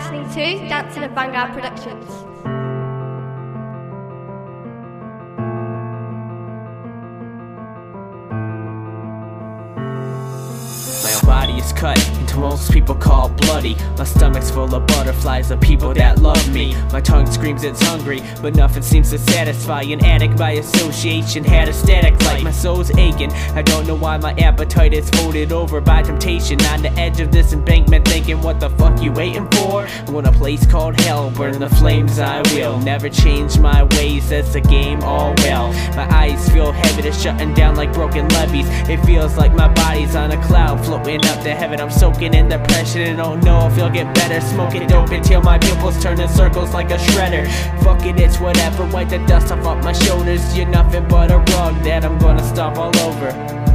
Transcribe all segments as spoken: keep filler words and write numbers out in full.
listening to Dancing at Vanguard Productions. My body is cut into most people call bloody. My stomach's full of butterflies of people that love me. My tongue screams it's hungry, but nothing seems to satisfy. An addict by association had a static light. My soul's aching, I don't know why my appetite is folded over by temptation. On the edge of this embankment thinking, what the fuck you waiting for? When a place called hell burn the flames, I will never change my ways, that's a game all well. My eyes feel heavy, they're shutting down like broken levees. It feels like my body's on a cloud floating up to heaven. I'm soaking in depression and don't know if you'll get better. Smoking dope until my pupils turn in circles like a shredder. Fuck it, it's whatever, wipe the dust off of my shoulders. You're nothing but a rug that I'm gonna stomp all over.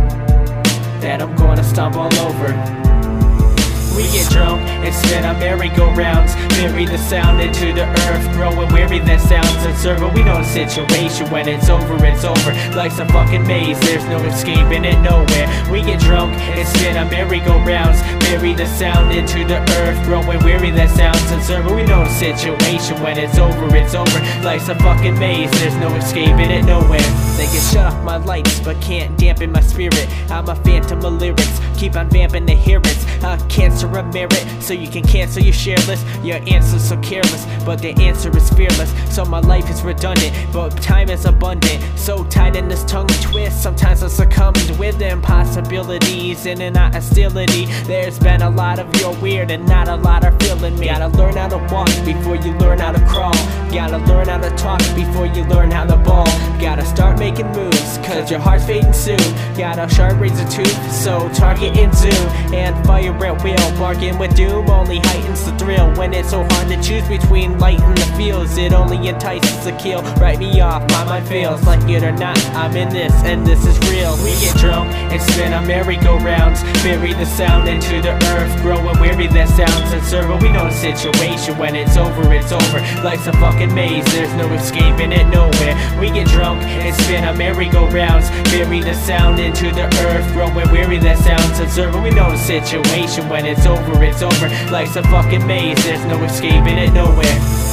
That I'm gonna stomp all over. We get drunk and spin on merry-go-rounds, bury the sound into the earth, growing weary that sounds in circle. We know the situation, when it's over, it's over. Life's a fucking maze, there's no escaping it nowhere. We get drunk and spin on merry-go-rounds, bury the sound into the earth, growing weary that sounds in circle. We know the situation, when it's over, it's over. Life's a fucking maze, there's no escaping it nowhere. They can shut off my lights, but can't dampen my spirit. I'm a phantom of lyrics, keep on vamping to hear it. A cancer of merit, so you can cancel your share list. Your answer's so careless, but the answer is fearless. So my life is redundant, but time is abundant. So tight in this tongue twist, sometimes I succumbed with the impossibilities in and out hostility. There's been a lot of you're weird and not a lot are feeling me. Gotta learn how to walk before you learn how to crawl. Gotta learn how to talk before you learn how to ball. Gotta start making moves, cause your heart's fading soon. Got a sharp razor tooth, so target and zoom. And fire at will, bargain with doom only heightens the thrill. When it's so hard to choose between light and the fields, it only entices a kill. Write me off, my mind fails, like it or not, I'm in this, and this is real. We get drunk and spin on merry-go-rounds, bury the sound into the earth, growing weary that sounds in circle. We know the situation, when it's over, it's over. Life's a fucking maze, there's no escaping it nowhere. We get drunk and spin on merry-go-rounds, bury the sound into the earth, growing weary that sounds in circle. We know the situation, when it's over, it's over. Life's a fucking maze, there's no escaping it nowhere.